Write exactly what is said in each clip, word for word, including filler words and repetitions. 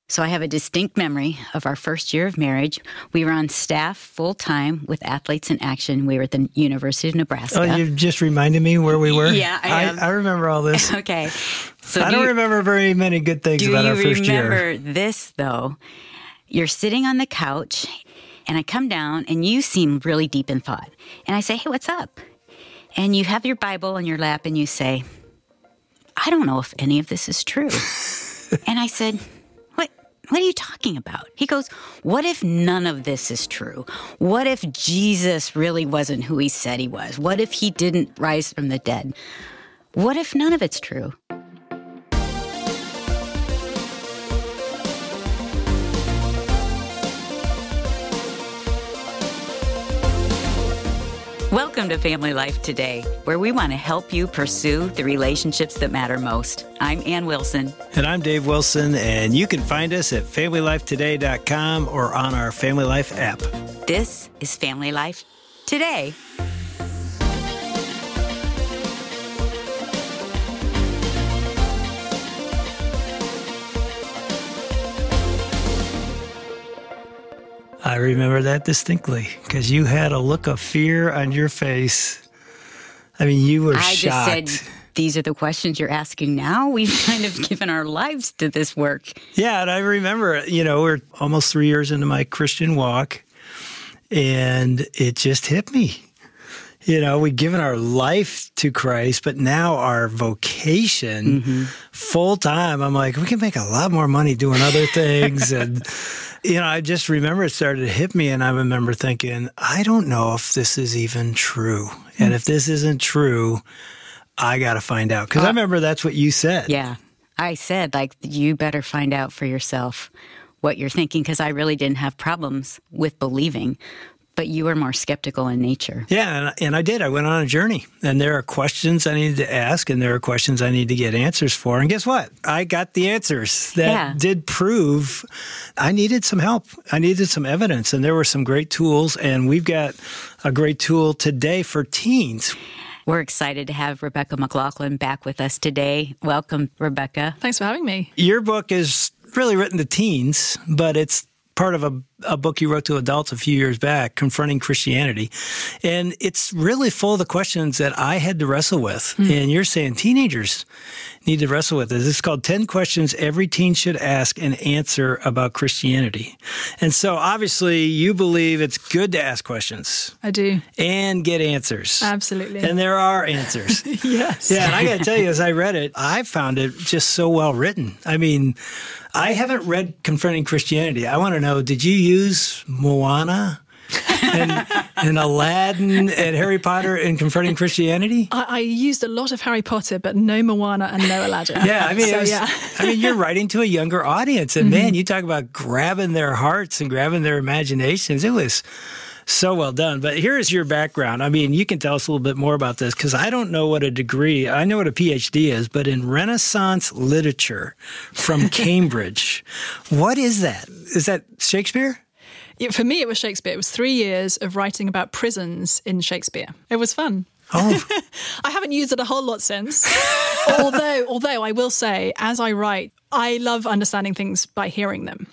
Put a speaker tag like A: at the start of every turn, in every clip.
A: So I have a distinct memory of our first year of marriage. We were on staff full-time with Athletes in Action. We were at the University of Nebraska.
B: Oh, you just reminded me where we were?
A: Yeah, I am.
B: I, I remember all this.
A: Okay. So
B: I
A: do
B: don't
A: you,
B: remember very many good things
A: do
B: about
A: you
B: our first year.
A: remember this, though? You're sitting on the couch, and I come down, and you seem really deep in thought. And I say, hey, what's up? And you have your Bible in your lap, and you say, I don't know if any of this is true. And I said, what? What are you talking about? He goes, what if none of this is true? What if Jesus really wasn't who he said he was? What if he didn't rise from the dead? What if none of it's true? Welcome to Family Life Today, where we want to help you pursue the relationships that matter most. I'm Ann Wilson.
B: And I'm Dave Wilson, and you can find us at family life today dot com or on our Family Life app.
A: This is Family Life Today.
B: I remember that distinctly because you had a look of fear on your face. I mean, you were
A: I
B: shocked.
A: just said, these are the questions you're asking now. We've kind of given our lives to this work.
B: Yeah, and I remember, you know, we're almost three years into my Christian walk, and it just hit me. You know, we've given our life to Christ, but now our vocation, mm-hmm. full time, I'm like, we can make a lot more money doing other things. And, you know, I just remember it started to hit me, and I remember thinking, I don't know if this is even true. Mm-hmm. And if this isn't true, I got to find out. Because uh, I remember that's what you said.
A: Yeah. I said, like, you better find out for yourself what you're thinking, because I really didn't have problems with believing. But you were more skeptical in nature.
B: Yeah, and, and I did. I went on a journey. And there are questions I needed to ask, and there are questions I need to get answers for. And guess what? I got the answers that
A: yeah.
B: did prove I needed some help. I needed some evidence. And there were some great tools. And we've got a great tool today for teens.
A: We're excited to have Rebecca McLaughlin back with us today. Welcome, Rebecca.
C: Thanks for having me.
B: Your book is really written to teens, but it's part of a, a book you wrote to adults a few years back, Confronting Christianity. And it's really full of the questions that I had to wrestle with. Mm. And you're saying teenagers need to wrestle with this. It's called ten Questions Every Teen Should Ask and Answer About Christianity. And so obviously you believe it's good to ask questions.
C: I do.
B: And get answers.
C: Absolutely.
B: And there are answers.
C: Yes.
B: Yeah, and I got to tell you, as I read it, I found it just so well written. I mean, I haven't read Confronting Christianity. I want to know, did you use Moana and, and Aladdin and Harry Potter in Confronting Christianity?
C: I, I used a lot of Harry Potter, but no Moana and no Aladdin.
B: Yeah, I mean,
C: so,
B: it was,
C: yeah.
B: I mean, you're writing to a younger audience, and mm-hmm. man, you talk about grabbing their hearts and grabbing their imaginations. It was so well done. But here's your background. I mean, you can tell us a little bit more about this, because I don't know what a degree, I know what a P H D is, but in Renaissance literature from Cambridge, what is that? Is that Shakespeare?
C: Yeah, for me, it was Shakespeare. It was three years of writing about prisons in Shakespeare. It was fun.
B: Oh.
C: I haven't used it a whole lot since. although, although I will say, as I write, I love understanding things by hearing them.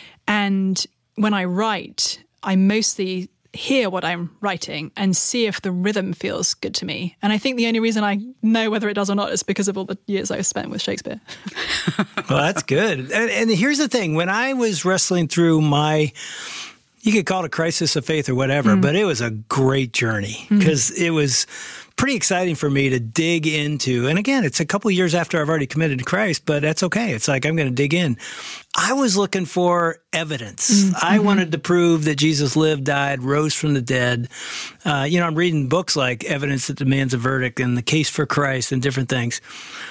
C: And when I write, I mostly hear what I'm writing and see if the rhythm feels good to me. And I think the only reason I know whether it does or not is because of all the years I've spent with Shakespeare.
B: Well, that's good. And, and here's the thing. When I was wrestling through my, you could call it a crisis of faith or whatever, mm. but it was a great journey, because mm. it was pretty exciting for me to dig into. And again, it's a couple years after I've already committed to Christ, but that's okay. It's like, I'm going to dig in. I was looking for evidence. Mm-hmm. I wanted to prove that Jesus lived, died, rose from the dead. Uh, you know, I'm reading books like Evidence That Demands a Verdict and The Case for Christ and different things.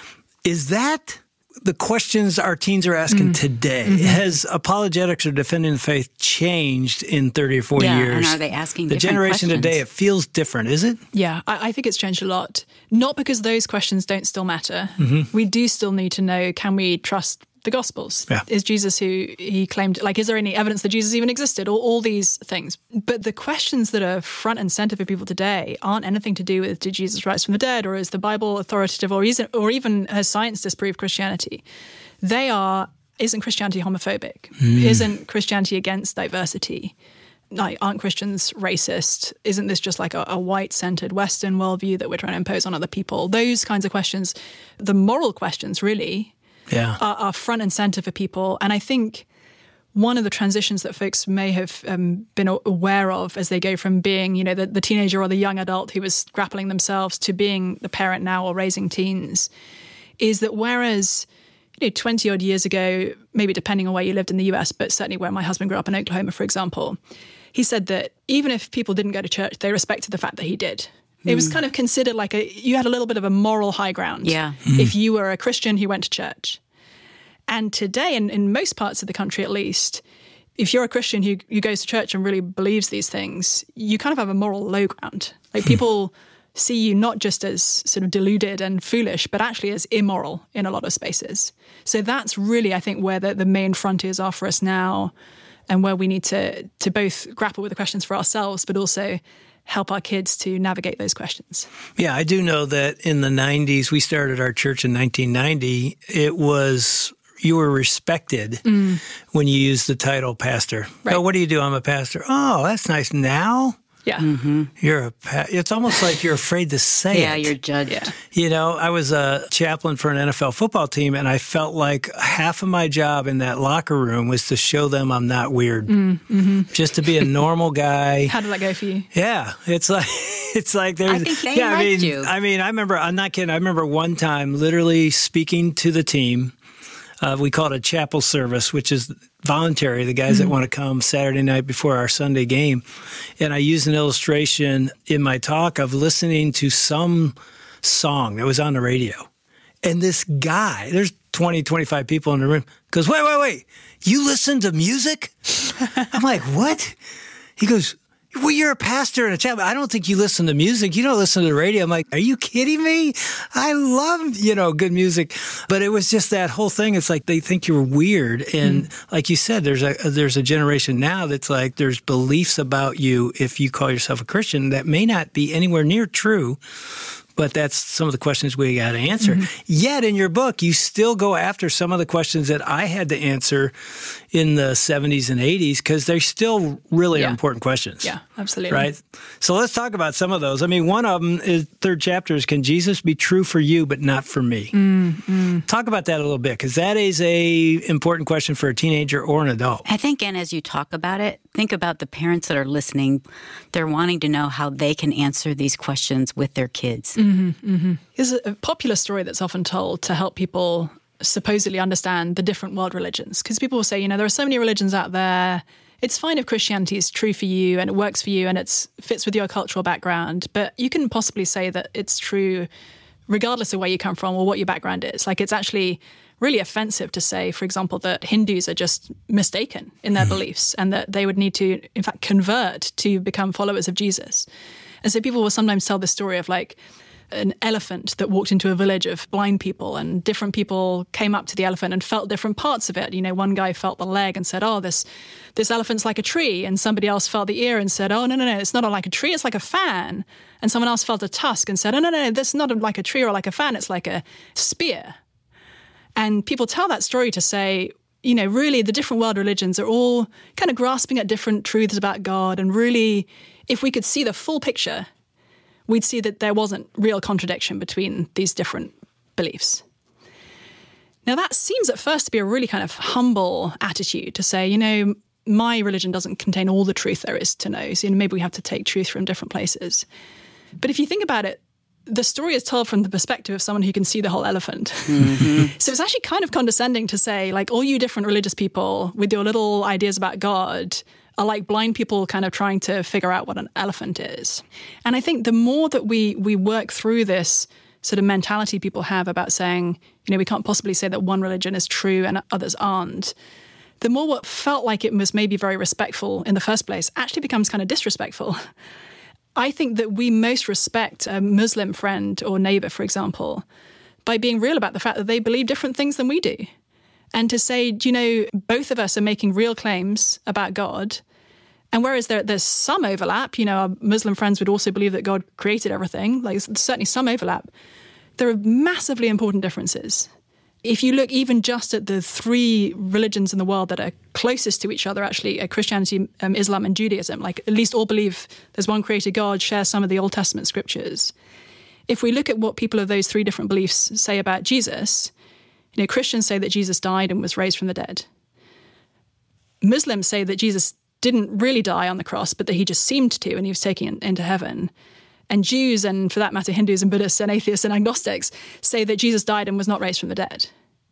B: Is that the questions our teens are asking mm-hmm. today? Mm-hmm. Has apologetics or defending the faith changed in thirty or forty
A: yeah,
B: years?
A: And are they asking
B: the
A: different
B: generation
A: questions?
B: Today, it feels different, is it?
C: Yeah, I, I think it's changed a lot. Not because those questions don't still matter. Mm-hmm. We do still need to know, can we trust the Gospels?
B: Yeah.
C: Is Jesus who he claimed, like, is there any evidence that Jesus even existed? All, all these things. But the questions that are front and center for people today aren't anything to do with, did Jesus rise from the dead, or is the Bible authoritative, or, is it, or even has science disproved Christianity? They are, isn't Christianity homophobic? Mm. Isn't Christianity against diversity? Like, aren't Christians racist? Isn't this just like a, a white-centered Western worldview that we're trying to impose on other people? Those kinds of questions, the moral questions really,
B: yeah.
C: are, are front and center for people. And I think one of the transitions that folks may have um, been aware of as they go from being, you know, the, the teenager or the young adult who was grappling themselves to being the parent now or raising teens is that whereas, you know, twenty odd years ago, maybe depending on where you lived in the U S, but certainly where my husband grew up in Oklahoma, for example, he said that even if people didn't go to church, they respected the fact that he did. Mm. It was kind of considered like a, you had a little bit of a moral high ground.
A: Yeah.
B: Mm.
C: If you were a Christian who went to church. And today, in, in most parts of the country at least, if you're a Christian who, who goes to church and really believes these things, you kind of have a moral low ground. Like people see you not just as sort of deluded and foolish, but actually as immoral in a lot of spaces. So that's really, I think, where the, the main frontiers are for us now, and where we need to to both grapple with the questions for ourselves, but also help our kids to navigate those questions.
B: Yeah, I do know that in the nineties, we started our church in nineteen ninety. It was, you were respected mm. when you used the title pastor.
C: Right.
B: Oh, what do you do? I'm a pastor. Oh, that's nice. Now?
C: Yeah.
B: Mm-hmm. You're a pa- it's almost like you're afraid to say
A: yeah,
B: it.
A: Yeah, you're judged.
C: Yeah.
B: You know, I was a chaplain for an N F L football team, and I felt like half of my job in that locker room was to show them I'm not weird.
C: Mm-hmm.
B: Just to be a normal guy.
C: How did that go for you?
B: Yeah. It's like, it's like there's,
A: I think they
B: yeah,
A: liked
B: I mean,
A: you.
B: I mean, I remember, I'm not kidding. I remember one time literally speaking to the team. Uh, we call it a chapel service, which is voluntary, the guys mm-hmm. that want to come Saturday night before our Sunday game. And I used an illustration in my talk of listening to some song that was on the radio. And this guy, there's twenty, twenty-five people in the room, goes, wait, wait, wait, you listen to music? I'm like, what? He goes, well, you're a pastor and a chaplain. I don't think you listen to music. You don't listen to the radio. I'm like, are you kidding me? I love, you know, good music. But it was just that whole thing. It's like they think you're weird. And mm. like you said, there's a there's a generation now that's like there's beliefs about you if you call yourself a Christian that may not be anywhere near true. But that's some of the questions we got to answer. Mm-hmm. Yet in your book, you still go after some of the questions that I had to answer in the seventies and eighties because they're still really
C: yeah.
B: important questions.
C: Yeah, absolutely.
B: Right? So let's talk about some of those. I mean, one of them is third chapter is, can Jesus be true for you but not for me?
C: Mm-hmm.
B: Talk about that a little bit because that is a important question for a teenager or an adult.
A: I think, and as you talk about it, think about the parents that are listening. They're wanting to know how they can answer these questions with their kids.
C: Mm-hmm. Mm-hmm, mm-hmm. There's a popular story that's often told to help people supposedly understand the different world religions. Because people will say, you know, there are so many religions out there. It's fine if Christianity is true for you and it works for you and it fits with your cultural background, but you couldn't possibly say that it's true regardless of where you come from or what your background is. Like, it's actually really offensive to say, for example, that Hindus are just mistaken in their beliefs and that they would need to, in fact, convert to become followers of Jesus. And so people will sometimes tell the story of like an elephant that walked into a village of blind people and different people came up to the elephant and felt different parts of it. You know, one guy felt the leg and said, oh, this this elephant's like a tree. And somebody else felt the ear and said, oh, no, no, no, it's not like a tree, it's like a fan. And someone else felt a tusk and said, oh, no, no, no, this is not like a tree or like a fan, it's like a spear. And people tell that story to say, you know, really the different world religions are all kind of grasping at different truths about God. And really, if we could see the full picture, we'd see that there wasn't real contradiction between these different beliefs. Now, that seems at first to be a really kind of humble attitude to say, you know, my religion doesn't contain all the truth there is to know. So, you know, maybe we have to take truth from different places. But if you think about it, the story is told from the perspective of someone who can see the whole elephant. Mm-hmm. So it's actually kind of condescending to say, like, all you different religious people with your little ideas about God are like blind people kind of trying to figure out what an elephant is. And I think the more that we we work through this sort of mentality people have about saying, you know, we can't possibly say that one religion is true and others aren't, the more what felt like it was maybe very respectful in the first place actually becomes kind of disrespectful. I think that we most respect a Muslim friend or neighbor, for example, by being real about the fact that they believe different things than we do. And to say, you know, both of us are making real claims about God. And whereas there, there's some overlap, you know, our Muslim friends would also believe that God created everything, like there's certainly some overlap, there are massively important differences. If you look even just at the three religions in the world that are closest to each other, actually, uh, Christianity, um, Islam, and Judaism, like at least all believe there's one creator God, share some of the Old Testament scriptures. If we look at what people of those three different beliefs say about Jesus, you know, Christians say that Jesus died and was raised from the dead. Muslims say that Jesus didn't really die on the cross, but that he just seemed to, and he was taken into heaven. And Jews, and for that matter, Hindus and Buddhists and atheists and agnostics, say that Jesus died and was not raised from the dead.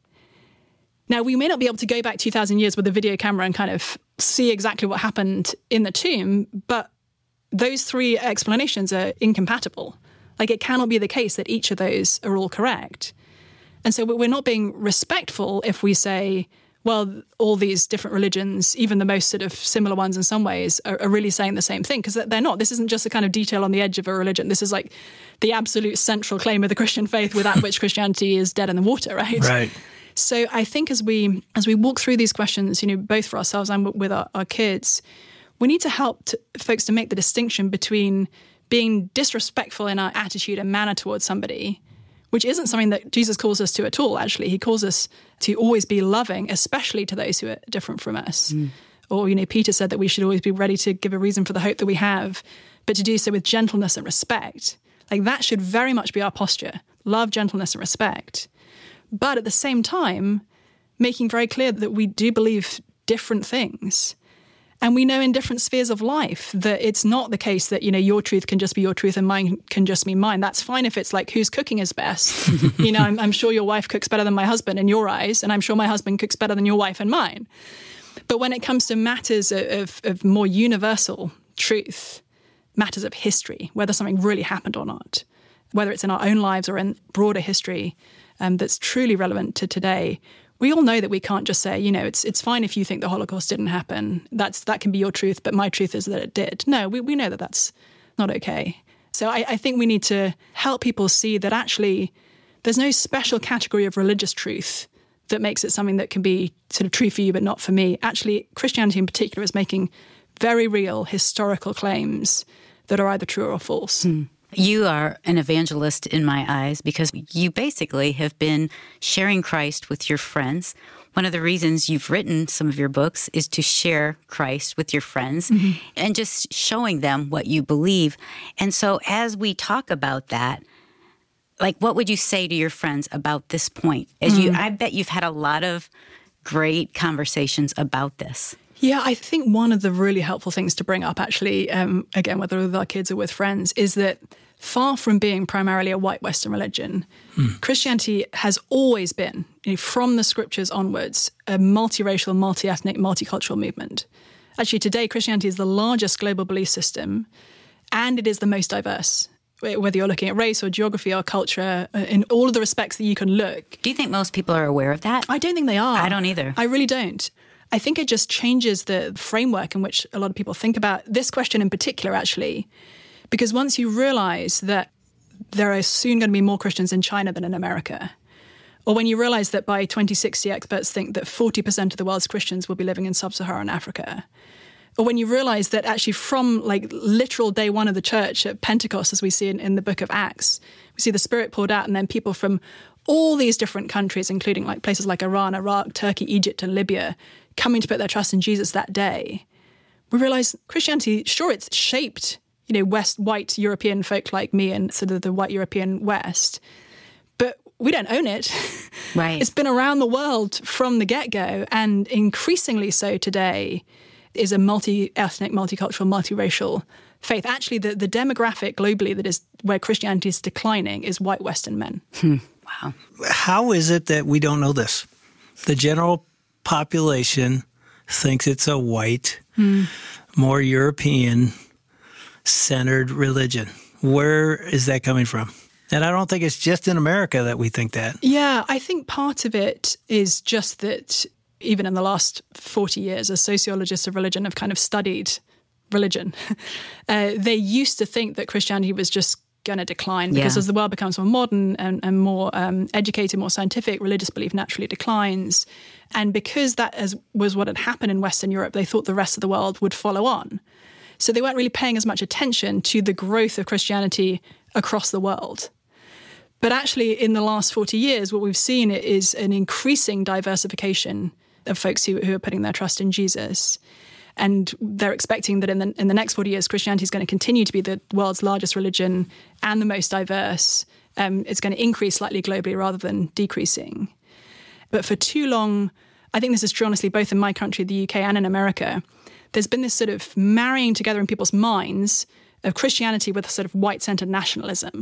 C: Now, we may not be able to go back two thousand years with a video camera and kind of see exactly what happened in the tomb, but those three explanations are incompatible. Like, it cannot be the case that each of those are all correct. And so we're not being respectful if we say, well, all these different religions, even the most sort of similar ones in some ways, are, are really saying the same thing, because they're not. This isn't just a kind of detail on the edge of a religion. This is like the absolute central claim of the Christian faith, without which Christianity is dead in the water, right?
B: Right.
C: So I think as we as we walk through these questions, you know, both for ourselves and with our, our kids, we need to help to, folks to make the distinction between being disrespectful in our attitude and manner towards somebody, which isn't something that Jesus calls us to at all, actually. He calls us to always be loving, especially to those who are different from us. Mm. Or, you know, Peter said that we should always be ready to give a reason for the hope that we have, but to do so with gentleness and respect. Like, that should very much be our posture. Love, gentleness, and respect. But at the same time, making very clear that we do believe different things. And we know in different spheres of life that it's not the case that, you know, your truth can just be your truth and mine can just be mine. That's fine if it's like whose cooking is best. you know, I'm, I'm sure your wife cooks better than my husband in your eyes, and I'm sure my husband cooks better than your wife and mine. But when it comes to matters of, of, of more universal truth, matters of history, whether something really happened or not, whether it's in our own lives or in broader history um, that's truly relevant to today, we all know that we can't just say, you know, it's it's fine if you think the Holocaust didn't happen. That's that can be your truth, but my truth is that it did. No, we, we know that that's not okay. So I, I think we need to help people see that actually there's no special category of religious truth that makes it something that can be sort of true for you but not for me. Actually, Christianity in particular is making very real historical claims that are either true or false.
A: Hmm. You are an evangelist in my eyes because you basically have been sharing Christ with your friends. One of the reasons you've written some of your books is to share Christ with your friends mm-hmm. and just showing them what you believe. And so as we talk about that, like, what would you say to your friends about this point? As mm. you, I bet you've had a lot of great conversations about this.
C: Yeah, I think one of the really helpful things to bring up, actually, um, again, whether with our kids or with friends, is that far from being primarily a white Western religion, hmm. Christianity has always been, you know, from the scriptures onwards, a multiracial, multi-ethnic, multicultural movement. Actually, today, Christianity is the largest global belief system, and it is the most diverse, whether you're looking at race or geography or culture, in all of the respects that you can look.
A: Do you think most people are aware of that?
C: I don't think they are.
A: I don't either.
C: I really don't. I think it just changes the framework in which a lot of people think about this question in particular, actually, because once you realize that there are soon going to be more Christians in China than in America, or when you realize that by twenty sixty, experts think that forty percent of the world's Christians will be living in sub-Saharan Africa, or when you realize that actually from like literal day one of the church at Pentecost, as we see in, in the book of Acts, we see the Spirit poured out, and then people from all these different countries, including like places like Iran, Iraq, Turkey, Egypt, and Libya, coming to put their trust in Jesus that day, we realize Christianity, sure, it's shaped, you know, West white European folk like me and sort of the white European West, but we don't own it.
A: Right.
C: It's been around the world from the get-go, and increasingly so today is a multi-ethnic, multicultural, multiracial faith. Actually, the, the demographic globally that is where Christianity is declining is white Western men.
A: Hmm. Wow.
B: How is it that we don't know this? The general population thinks it's a white, mm. more European-centered religion. Where is that coming from? And I don't think it's just in America that we think that.
C: Yeah, I think part of it is just that even in the last forty years, as sociologists of religion have kind of studied religion, uh, they used to think that Christianity was just going to decline because yeah. as the world becomes more modern and, and more um, educated, more scientific, religious belief naturally declines. And because that is, was what had happened in Western Europe, they thought the rest of the world would follow on. So they weren't really paying as much attention to the growth of Christianity across the world. But actually, in the last forty years, what we've seen is an increasing diversification of folks who, who are putting their trust in Jesus. And they're expecting that in the, in the next forty years, Christianity is going to continue to be the world's largest religion and the most diverse. Um, it's going to increase slightly globally rather than decreasing. But for too long, I think this is true, honestly, both in my country, the U K, and in America, there's been this sort of marrying together in people's minds of Christianity with a sort of white-centered nationalism.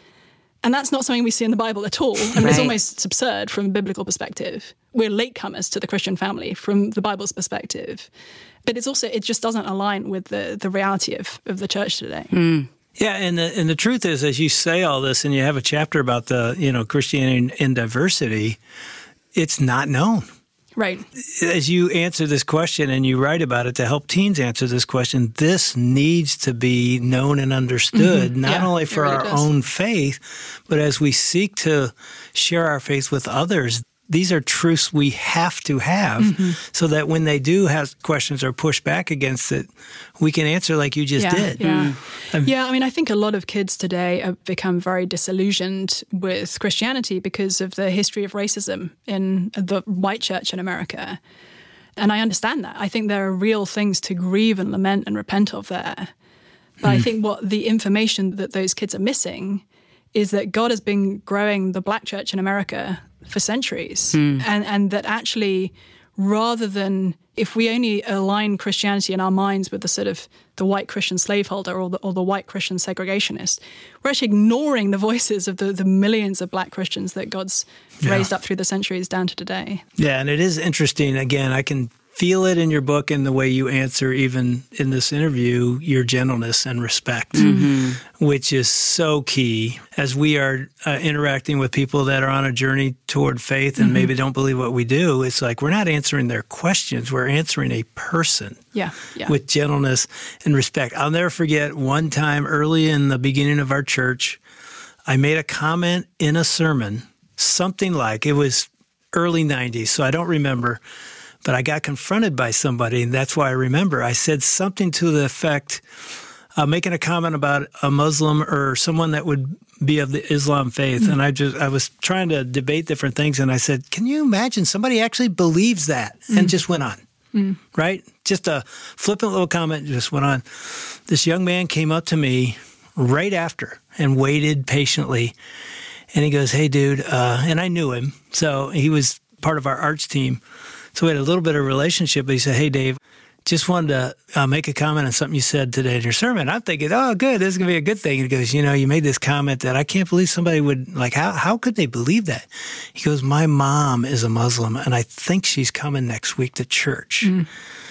C: And that's not something we see in the Bible at all. I mean,
A: Right.
C: It's almost absurd from a biblical perspective. We're latecomers to the Christian family from the Bible's perspective. But it's also, it just doesn't align with the, the reality of, of the church today.
A: Mm.
B: Yeah, and the, and the truth is, as you say all this, and you have a chapter about the, you know, Christianity in diversity, it's not known.
C: Right.
B: As you answer this question and you write about it to help teens answer this question, this needs to be known and understood, mm-hmm. not
C: Yeah,
B: only for
C: really
B: our
C: does.
B: own faith, but as we seek to share our faith with others. These are truths we have to have mm-hmm. so that when they do have questions or push back against it, we can answer like you just
C: yeah,
B: did.
C: Yeah.
B: Mm.
C: yeah, I mean, I think a lot of kids today have become very disillusioned with Christianity because of the history of racism in the white church in America. And I understand that. I think there are real things to grieve and lament and repent of there. But mm. I think what the information that those kids are missing is that God has been growing the black church in America for centuries. Mm. And, and that actually, rather than, if we only align Christianity in our minds with the sort of the white Christian slaveholder or the, or the white Christian segregationist, we're actually ignoring the voices of the, the millions of black Christians that God's yeah. raised up through the centuries down to today.
B: Yeah, and it is interesting. Again, I can feel it in your book and the way you answer, even in this interview, your gentleness and respect, mm-hmm. which is so key as we are uh, interacting with people that are on a journey toward faith and mm-hmm. maybe don't believe what we do. It's like we're not answering their questions. We're answering a person
C: yeah, yeah.
B: with gentleness and respect. I'll never forget one time early in the beginning of our church, I made a comment in a sermon, something like, it was early nineties, so I don't remember. But I got confronted by somebody, and that's why I remember. I said something to the effect, uh, making a comment about a Muslim or someone that would be of the Islam faith. Mm. And I just I was trying to debate different things, and I said, can you imagine somebody actually believes that? Mm. And just went on, mm. right? Just a flippant little comment just went on. This young man came up to me right after and waited patiently. And he goes, hey, dude, uh, and I knew him. So he was part of our arts team. So we had a little bit of a relationship, but he said, hey, Dave, just wanted to uh, make a comment on something you said today in your sermon. I'm thinking, oh, good, this is going to be a good thing. And he goes, you know, you made this comment that I can't believe somebody would, like, how how could they believe that? He goes, my mom is a Muslim, and I think she's coming next week to church. Mm.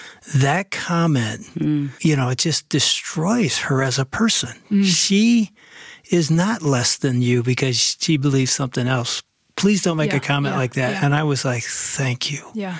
B: That comment, mm. you know, it just destroys her as a person. Mm. She is not less than you because she believes something else. Please don't make
C: yeah,
B: a comment
C: yeah,
B: like that.
C: Yeah.
B: And I was like, thank you.
C: Yeah.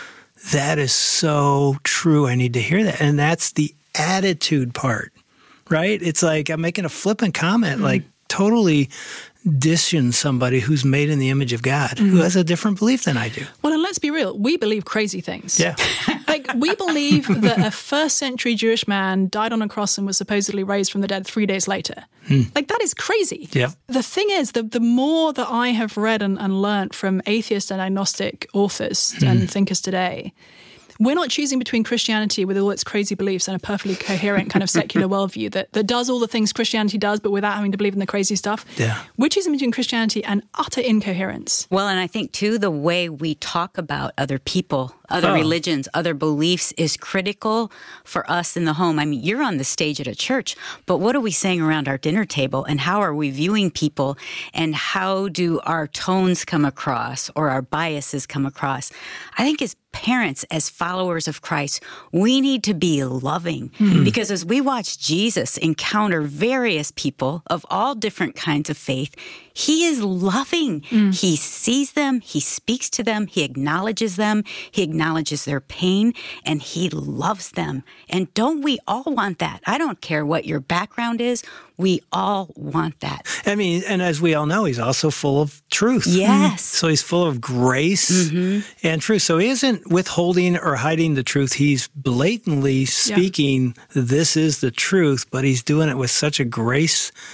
B: That is so true. I need to hear that. And that's the attitude part, right? It's like I'm making a flippant comment, mm. like totally dissing somebody who's made in the image of God, mm. who has a different belief than I do.
C: Well, and let's be real. We believe crazy things.
B: Yeah.
C: Like, we believe that a first century Jewish man died on a cross and was supposedly raised from the dead three days later. Hmm. Like, that is crazy.
B: Yeah.
C: The thing is, the, the more that I have read and, and learnt from atheist and agnostic authors hmm. and thinkers today, we're not choosing between Christianity with all its crazy beliefs and a perfectly coherent kind of secular worldview that, that does all the things Christianity does, but without having to believe in the crazy stuff.
B: Yeah.
C: We're choosing between Christianity and utter incoherence.
A: Well, and I think, too, the way we talk about other people, other oh. religions, other beliefs is critical for us in the home. I mean, you're on the stage at a church, but what are we saying around our dinner table, and how are we viewing people, and how do our tones come across or our biases come across? I think as parents, as followers of Christ, we need to be loving mm-hmm. because as we watch Jesus encounter various people of all different kinds of faith, he is loving. Mm. He sees them, he speaks to them, he acknowledges them, he acknowledges their pain, and he loves them. And don't we all want that? I don't care what your background is. We all want that.
B: I mean, and as we all know, he's also full of truth.
A: Yes.
B: So he's full of grace mm-hmm. and truth. So he isn't withholding or hiding the truth. He's blatantly speaking, yeah. this is the truth, but he's doing it with such a grace,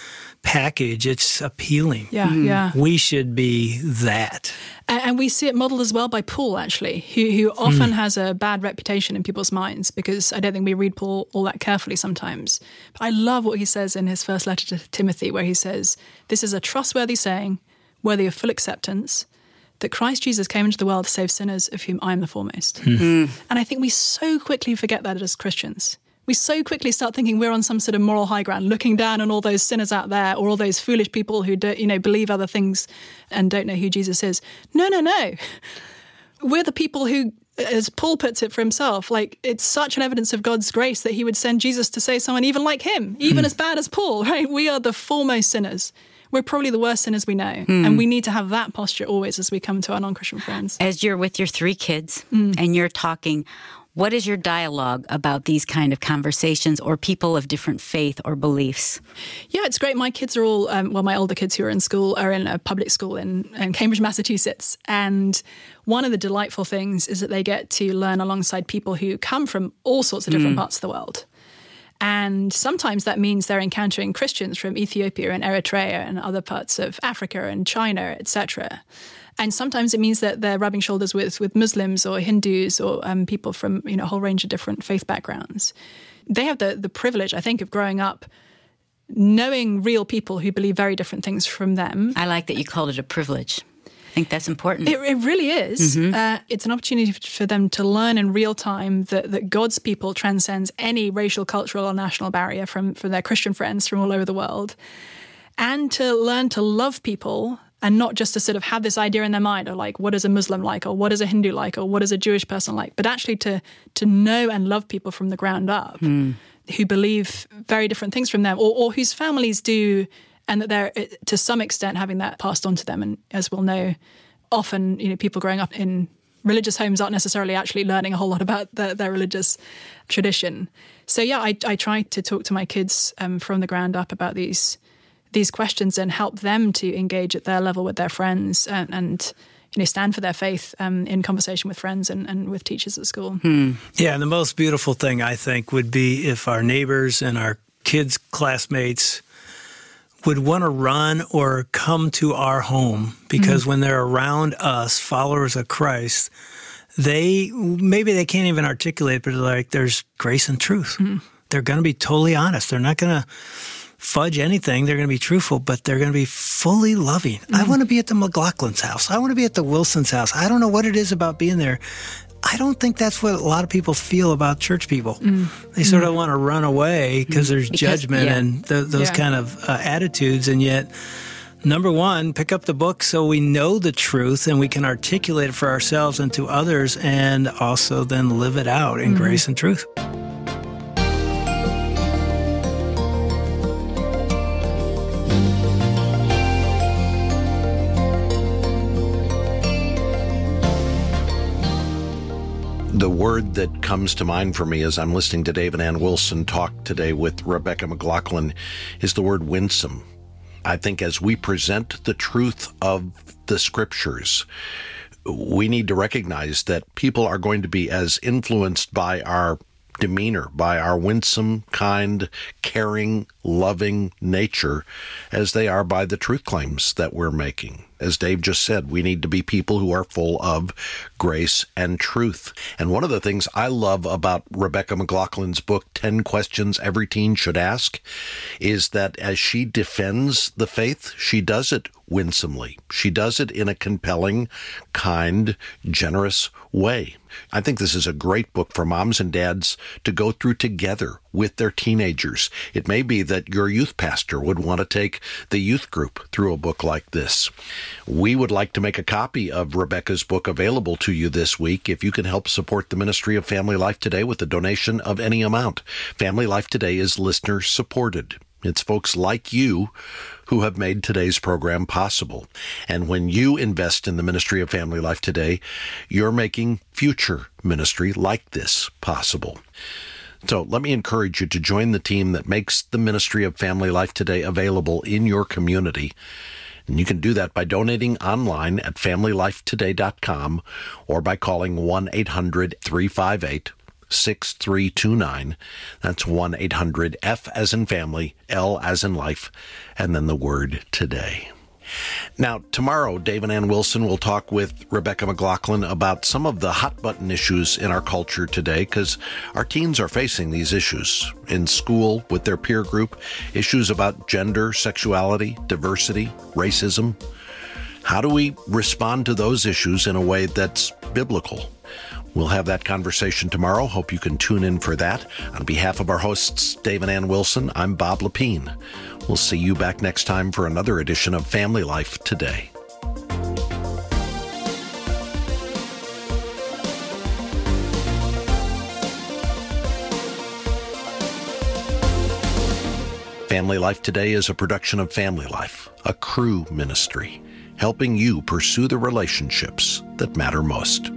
B: package, it's appealing.
C: Yeah, mm. yeah.
B: We should be that.
C: And, and we see it modeled as well by Paul, actually, who, who often mm. has a bad reputation in people's minds because I don't think we read Paul all that carefully sometimes. But I love what he says in his first letter to Timothy, where he says, "This is a trustworthy saying, worthy of full acceptance, that Christ Jesus came into the world to save sinners, of whom I am the foremost." Mm. And I think we so quickly forget that as Christians. We so quickly start thinking we're on some sort of moral high ground, looking down on all those sinners out there or all those foolish people who don't, you know, believe other things and don't know who Jesus is. No, no, no. We're the people who, as Paul puts it for himself, like it's such an evidence of God's grace that he would send Jesus to save someone even like him, even mm. as bad as Paul, right? We are the foremost sinners. We're probably the worst sinners we know. Mm. And we need to have that posture always as we come to our non-Christian friends.
A: As you're with your three kids mm. and you're talking, what is your dialogue about these kind of conversations or people of different faith or beliefs?
C: Yeah, it's great. My kids are all, um, well, my older kids who are in school are in a public school in, in Cambridge, Massachusetts. And one of the delightful things is that they get to learn alongside people who come from all sorts of different mm. parts of the world. And sometimes that means they're encountering Christians from Ethiopia and Eritrea and other parts of Africa and China, et cetera. And sometimes it means that they're rubbing shoulders with, with Muslims or Hindus or um, people from, you know, a whole range of different faith backgrounds. They have the, the privilege, I think, of growing up knowing real people who believe very different things from them.
A: I like that you called it a privilege. I think that's important.
C: It, it really is. Mm-hmm. Uh, it's an opportunity for them to learn in real time that, that God's people transcends any racial, cultural, or national barrier from, from their Christian friends from all over the world, and to learn to love people and not just to sort of have this idea in their mind of like, what is a Muslim like, or what is a Hindu like, or what is a Jewish person like, but actually to to know and love people from the ground up mm. who believe very different things from them, or, or whose families do, and that they're, to some extent, having that passed on to them. And as we'll know, often, you know, people growing up in religious homes aren't necessarily actually learning a whole lot about the, their religious tradition. So yeah, I, I try to talk to my kids um, from the ground up about these these questions and help them to engage at their level with their friends and, and you know, stand for their faith um, in conversation with friends and, and with teachers at school.
B: Hmm. Yeah, and the most beautiful thing, I think, would be if our neighbors and our kids' classmates would want to run or come to our home, because mm-hmm. when they're around us, followers of Christ, they maybe they can't even articulate, but like there's grace and truth. Mm-hmm. They're going to be totally honest. They're not going to fudge anything. They're going to be truthful, but they're going to be fully loving. Mm-hmm. I want to be at the McLaughlin's house. I want to be at the Wilson's house. I don't know what it is about being there. I don't think that's what a lot of people feel about church people. Mm. They sort mm. of want to run away because there's because, judgment yeah. and th- those yeah. kind of uh, attitudes. And yet, number one, pick up the book so we know the truth and we can articulate it for ourselves and to others, and also then live it out in mm. grace and truth.
D: The word that comes to mind for me as I'm listening to Dave and Ann Wilson talk today with Rebecca McLaughlin is the word winsome. I think as we present the truth of the scriptures, we need to recognize that people are going to be as influenced by our demeanor, by our winsome, kind, caring, loving nature as they are by the truth claims that we're making. As Dave just said, we need to be people who are full of grace and truth. And one of the things I love about Rebecca McLaughlin's book, ten Questions Every Teen Should Ask, is that as she defends the faith, she does it winsomely. She does it in a compelling, kind, generous way. I think this is a great book for moms and dads to go through together with their teenagers. It may be that your youth pastor would want to take the youth group through a book like this. We would like to make a copy of Rebecca's book available to you this week if you can help support the ministry of Family Life Today with a donation of any amount. Family Life Today is listener supported. It's folks like you who have made today's program possible. And when you invest in the ministry of Family Life Today, you're making future ministry like this possible. So let me encourage you to join the team that makes the ministry of Family Life Today available in your community. And you can do that by donating online at family life today dot com or by calling one eight hundred three five eight six three two nine. That's one eight hundred F as in family, L as in life, and then the word today. Now, tomorrow, Dave and Ann Wilson will talk with Rebecca McLaughlin about some of the hot-button issues in our culture today, because our teens are facing these issues in school, with their peer group, issues about gender, sexuality, diversity, racism. How do we respond to those issues in a way that's biblical? We'll have that conversation tomorrow. Hope you can tune in for that. On behalf of our hosts, Dave and Ann Wilson, I'm Bob Lepine. We'll see you back next time for another edition of Family Life Today. Family Life Today is a production of Family Life, a Cru ministry, helping you pursue the relationships that matter most.